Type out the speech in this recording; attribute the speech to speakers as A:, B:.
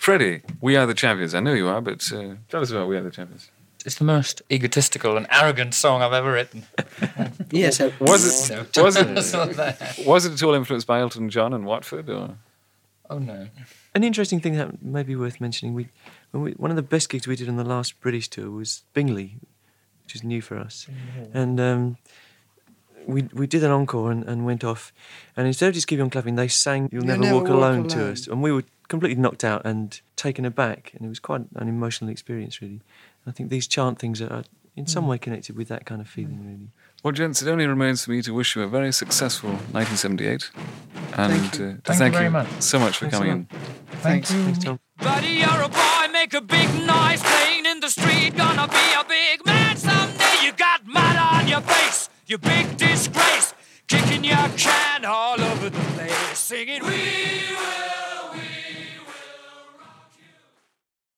A: Freddie, We Are the Champions. I know you are, but tell us about We Are the Champions.
B: It's the most egotistical and arrogant song I've ever written.
C: Yes.
A: Was it at all influenced by Elton John and Watford? Or?
B: Oh, no.
C: An interesting thing that may be worth mentioning, one of the best gigs we did on the last British tour was Bingley, which is new for us. And we did an encore and went off. And instead of just keeping on clapping, they sang You'll Never Walk Alone to us. And we were completely knocked out and taken aback. And it was quite an emotional experience, really. I think these chant things are in some way connected with that kind of feeling, really.
A: Well, gents, it only remains for me to wish you a very successful 1978. And
B: Thank you very much.
A: So much for coming in.
B: Thanks.
C: Thanks, Tom.
D: Buddy, you're a boy, make a big noise, playing in the street, gonna be a big man someday. You got mud on your face, you big disgrace, kicking your can all over the place, singing, we will